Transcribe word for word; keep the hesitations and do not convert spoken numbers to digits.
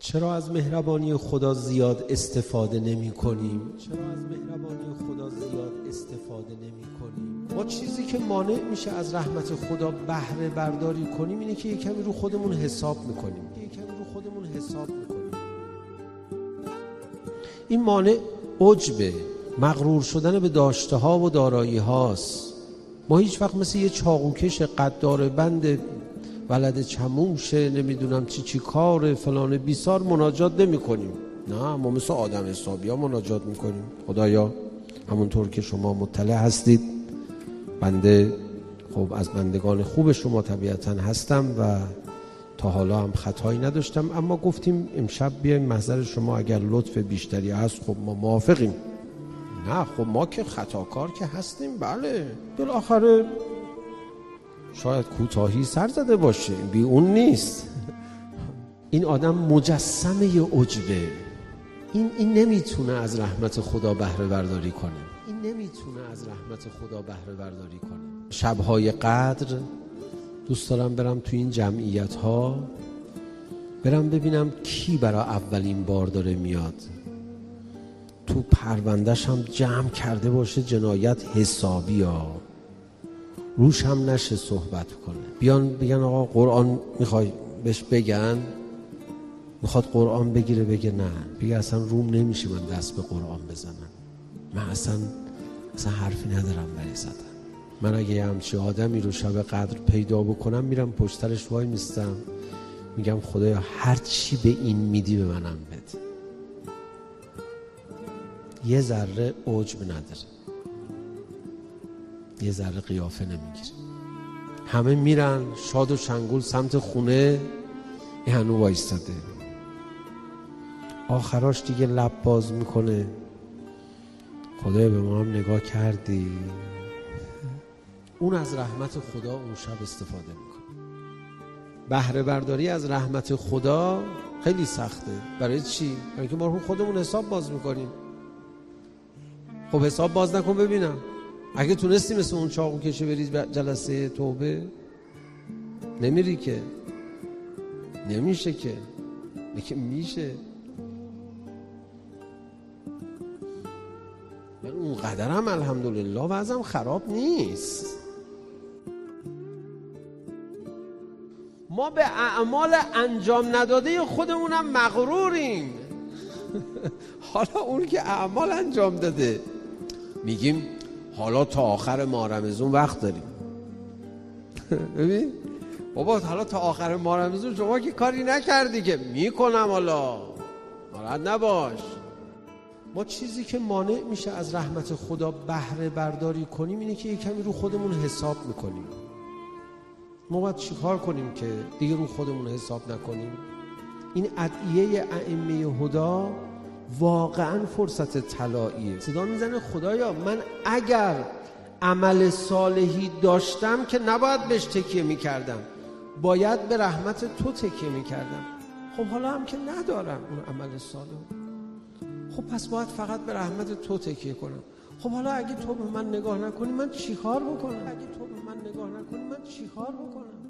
چرا از مهربانی خدا زیاد استفاده نمی کنیم؟ چرا از مهربانی خدا زیاد استفاده نمی کنیم؟ ما چیزی که مانع میشه از رحمت خدا بهره برداری کنیم اینه که یکمی رو خودمون حساب میکنیم. یکمی رو خودمون حساب میکنیم. این مانع عجبه، مغرور شدن به داشته ها و دارایی هاست. ما هیچ وقت مثل یه چاقوکش قدار بند ولد چموشه نمیدونم چی چی کار فلان بیسار مناجات نمی کنیم. نه، ما مثل آدم حسابی ها مناجات میکنیم. خدایا همونطور که شما مطلع هستید، بنده خب از بندگان خوب شما طبیعتا هستم و تا حالا هم خطایی نداشتم، اما گفتیم امشب بیایم محضر شما، اگر لطف بیشتری هست خب ما موافقیم. نه خب ما که خطاکار که هستیم، بله بالاخره شاید کوتاهی سر زده باشه، بی اون نیست. این آدم مجسمه عجبه. این این نمیتونه از رحمت خدا بهره برداری کنه. این نمیتونه از رحمت خدا بهره برداری کنه. شبهای قدر دوست دارم برم تو این جمعیت ها، برم ببینم کی برای اولین بار داره میاد، تو پروندهش هم جمع کرده باشه جنایت حسابی ها، روش هم نشه صحبت کنه. بیان بگن آقا قرآن میخوای بهش بگن، میخواد قرآن بگیره بگه نه، بگه اصلا روم نمیشه من دست به قرآن بزنم، من اصلا اصلا حرفی ندارم برای زدن. من اگه همچه آدمی رو شب قدر پیدا بکنم میرم پشترش وای میستم، میگم خدایا هر چی به این میدی به منم بده. یه ذره عجب نداره، یه ذره قیافه نمیگیره. همه میرن شاد و شنگول سمت خونه، این هنو وایستاده. آخراش دیگه لب باز میکنه، خدایا به ما هم نگاه کردی. اون از رحمت خدا اون شب استفاده میکنه. بهره برداری از رحمت خدا خیلی سخته. برای چی؟ برای اینکه ما رو خودمون حساب باز میکنیم. خب حساب باز نکن ببینم. اگه تونستی مثل اون چاقو کشه بری جلسه توبه، نمیری که، نمیشه که، میگه میشه. من اون قدرم الحمدلله وضعم خراب نیست. ما به اعمال انجام نداده خودمونم مغروریم. حالا اون که اعمال انجام داده میگیم حالا تا آخر ماه رمضان وقت داریم. ببین بابا حالا تا آخر ماه رمضان شما که کاری نکردی که. میکنم حالا، ناراحت نباش. ما چیزی که مانع میشه از رحمت خدا بهره برداری کنیم اینه که یکمی رو خودمون حساب میکنیم. ما باید چیکار کنیم که دیگه رو خودمون حساب نکنیم؟ این ادعیه ائمه هدا واقعا فرصت طلاییه. صدا میزنه خدایا من اگر عمل صالحی داشتم که نباید بهش تکیه میکردم، باید به رحمت تو تکیه میکردم. خب حالا هم که ندارم اون عمل صالح، خب پس باید فقط به رحمت تو تکیه کنم. خب حالا اگه تو به من نگاه نکنی من چیکار بکنم؟ اگه تو به من نگاه نکنی من چیکار بکنم؟